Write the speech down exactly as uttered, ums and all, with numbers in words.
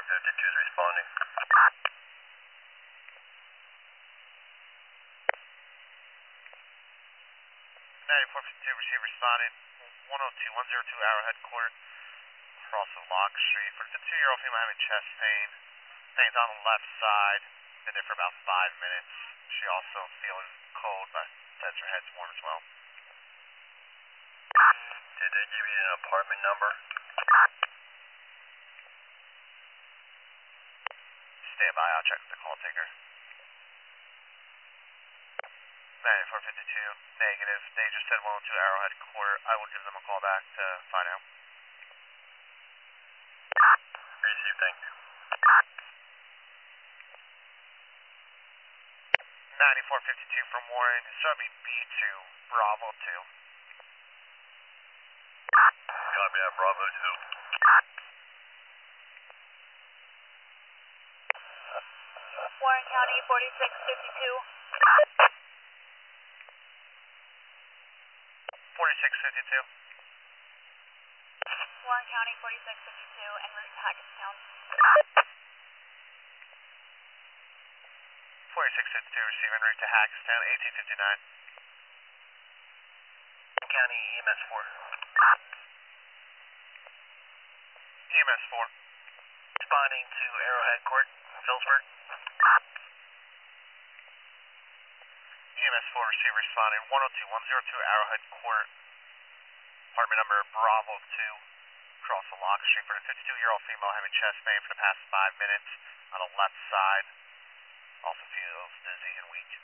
fifty-two is responding. ninety-four fifty-two, receive responding. one oh two, one oh two Arrowhead Court, across of Lock Street. For the fifty-two-year-old female having chest pain. Pain's on the left side. Been there for about five minutes. She also feeling cold, but says her head's warm as well. Did they give you an apartment number? Stand by, I'll check with the call taker. ninety-four fifty-two, negative. They just said one oh two Arrowhead Court. I will give them a call back to find out. Receive, thank you. ninety-four fifty-two from Warren, Subby B two, Bravo two. Copy that, Bravo two. Warren County, forty-six fifty-two. forty-six fifty-two. Warren County, forty-six fifty-two, en route to Hackettstown. forty-six fifty-two, receiving route to Hackettstown, eighteen fifty-nine. County E M S four. E M S four. Responding to Arrowhead Court, Phillipsburg. E M S four, receiver responding, one oh two, one oh two Arrowhead Court, apartment number Bravo two, across the Lock Street. For the fifty-two-year-old female having chest pain for the past five minutes on the left side. Also feels dizzy and weak.